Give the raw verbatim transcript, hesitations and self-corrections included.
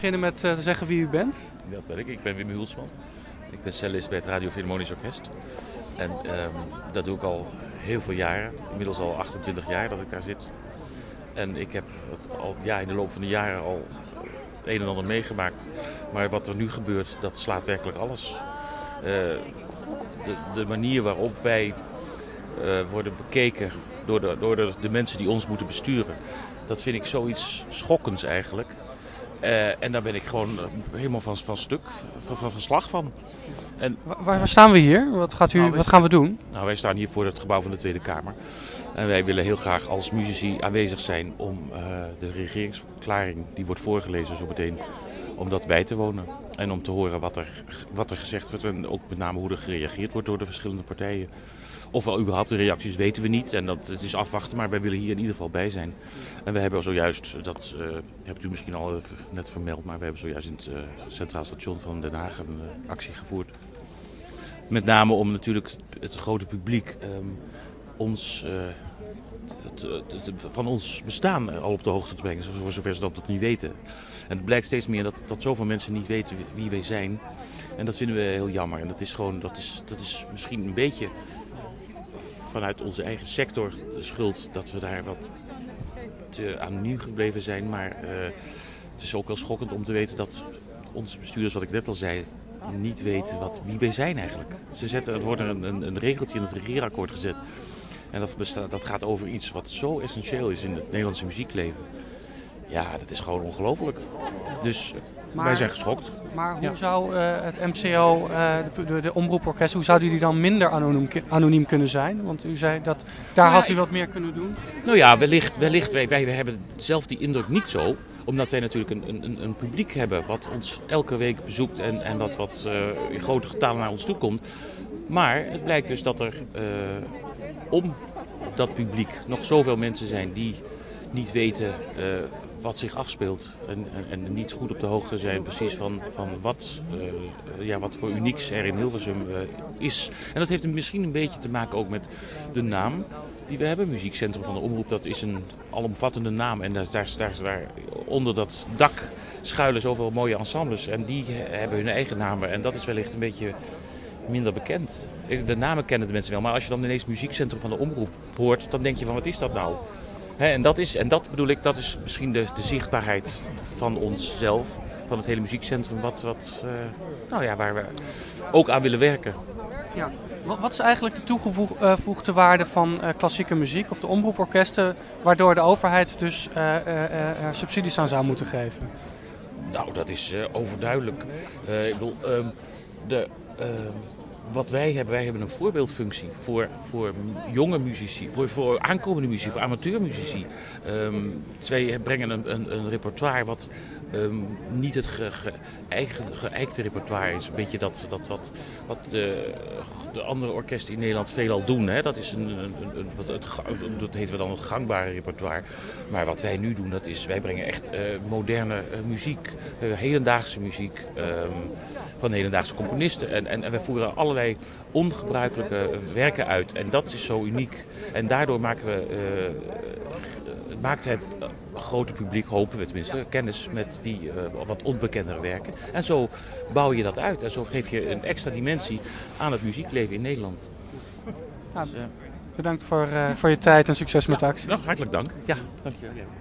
Beginnen met uh, te zeggen wie u bent. Dat ben ik. Ik ben Wim Hulsman. Ik ben cellist bij het Radio Philharmonisch Orkest. En um, dat doe ik al heel veel jaren. Inmiddels al achtentwintig jaar dat ik daar zit. En ik heb al, ja, in de loop van de jaren al het een en ander meegemaakt. Maar wat er nu gebeurt, dat slaat werkelijk alles. Uh, de, de manier waarop wij uh, worden bekeken door, de, door de, de mensen die ons moeten besturen, dat vind ik zoiets schokkends eigenlijk. Uh, en daar ben ik gewoon helemaal van, van stuk, van, van, van slag van. En, waar, waar staan we hier? Wat, gaat u, nou, wat gaan we doen? Nou, wij staan hier voor het gebouw van de Tweede Kamer. En wij willen heel graag als muzici aanwezig zijn om uh, de regeringsverklaring die wordt voorgelezen zo meteen, om dat bij te wonen. En om te horen wat er, wat er gezegd wordt en ook met name hoe er gereageerd wordt door de verschillende partijen. Of wel überhaupt de reacties weten we niet en dat het is afwachten, maar wij willen hier in ieder geval bij zijn. En we hebben zojuist, dat uh, hebt u misschien al uh, net vermeld, maar we hebben zojuist in het uh, Centraal Station van Den Haag een uh, actie gevoerd. Met name om natuurlijk het grote publiek um, ons, uh, het, het, het, van ons bestaan al op de hoogte te brengen, voor zover ze dat tot nu weten. En het blijkt steeds meer dat, dat zoveel mensen niet weten wie wij zijn. En dat vinden we heel jammer. En dat is gewoon, dat is, dat is misschien een beetje vanuit onze eigen sector de schuld dat we daar wat te anoniem gebleven zijn. Maar uh, het is ook wel schokkend om te weten dat onze bestuurders, wat ik net al zei, niet weten wat, wie wij zijn eigenlijk. Ze zetten, er wordt een, een, een regeltje in het regeerakkoord gezet. En dat, bestaat, dat gaat over iets wat zo essentieel is in het Nederlandse muziekleven. Ja, dat is gewoon ongelooflijk. Dus maar, wij zijn geschokt. Maar hoe ja. zou uh, het M C O, uh, de, de, de omroeporkest, hoe zouden die dan minder anoniem, anoniem kunnen zijn? Want u zei dat daar nou, had u wat meer kunnen doen. Nou ja, wellicht. wellicht wij, wij hebben zelf die indruk niet zo. Omdat wij natuurlijk een, een, een publiek hebben wat ons elke week bezoekt en, en wat, wat uh, in grote getalen naar ons toe komt. Maar het blijkt dus dat er uh, om dat publiek nog zoveel mensen zijn die niet weten uh, wat zich afspeelt. En, en, en niet goed op de hoogte zijn precies van, van wat, uh, ja, wat voor unieks er in Hilversum uh, is. En dat heeft misschien een beetje te maken ook met de naam die we hebben. Muziekcentrum van de Omroep, dat is een alomvattende naam. En daar, daar, daar, daar onder dat dak schuilen zoveel mooie ensembles. En die hebben hun eigen namen. En dat is wellicht een beetje minder bekend. De namen kennen de mensen wel. Maar als je dan ineens Muziekcentrum van de Omroep hoort, dan denk je van wat is dat nou? He, en, dat is, en dat bedoel ik, dat is misschien de, de zichtbaarheid van onszelf, van het hele muziekcentrum, wat, wat, uh, nou ja, waar we ook aan willen werken. Ja. Wat is eigenlijk de toegevoegde waarde van uh, klassieke muziek of de omroeporkesten, waardoor de overheid dus uh, uh, uh, subsidies aan zou moeten geven? Nou, dat is uh, overduidelijk. Uh, ik bedoel, uh, de... Uh, Wat wij hebben, wij hebben een voorbeeldfunctie voor, voor jonge muzici, voor, voor aankomende muzici, voor amateurmuzici. Um, wij brengen een, een, een repertoire wat um, niet het ge, ge, eigen, geëikte repertoire is. Een beetje dat, dat wat, wat de, de andere orkesten in Nederland veelal doen. Hè. Dat, is een, een, een, wat het, dat heten we dan het gangbare repertoire. Maar wat wij nu doen, dat is, wij brengen echt uh, moderne uh, muziek, uh, hedendaagse muziek um, van hedendaagse componisten. En, en, en wij voeren allerlei ongebruikelijke werken uit. En dat is zo uniek. En daardoor maken we, uh, maakt het grote publiek, hopen we tenminste, kennis met die uh, wat onbekendere werken. En zo bouw je dat uit. En zo geef je een extra dimensie aan het muziekleven in Nederland. Nou, dus, uh, bedankt voor, uh, voor je tijd en succes met de actie. Nou, hartelijk dank. Ja, dank je. Ja.